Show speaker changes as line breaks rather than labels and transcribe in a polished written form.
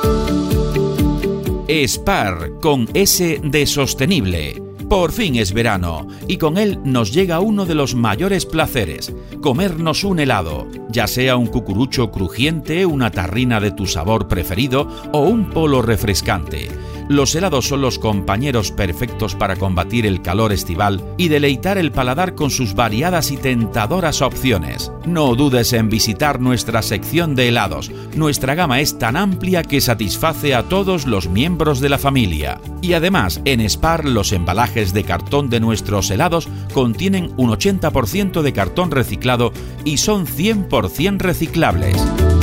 Spar, con S de sostenible. Por fin es verano y con él nos llega uno de los mayores placeres, comernos un helado, ya sea un cucurucho crujiente, una tarrina de tu sabor preferido o un polo refrescante. Los helados son los compañeros perfectos para combatir el calor estival y deleitar el paladar con sus variadas y tentadoras opciones. No dudes en visitar nuestra sección de helados. Nuestra gama es tan amplia que satisface a todos los miembros de la familia. Y además, en Spar los embalajes de cartón de nuestros helados contienen un 80% de cartón reciclado y son 100% reciclables.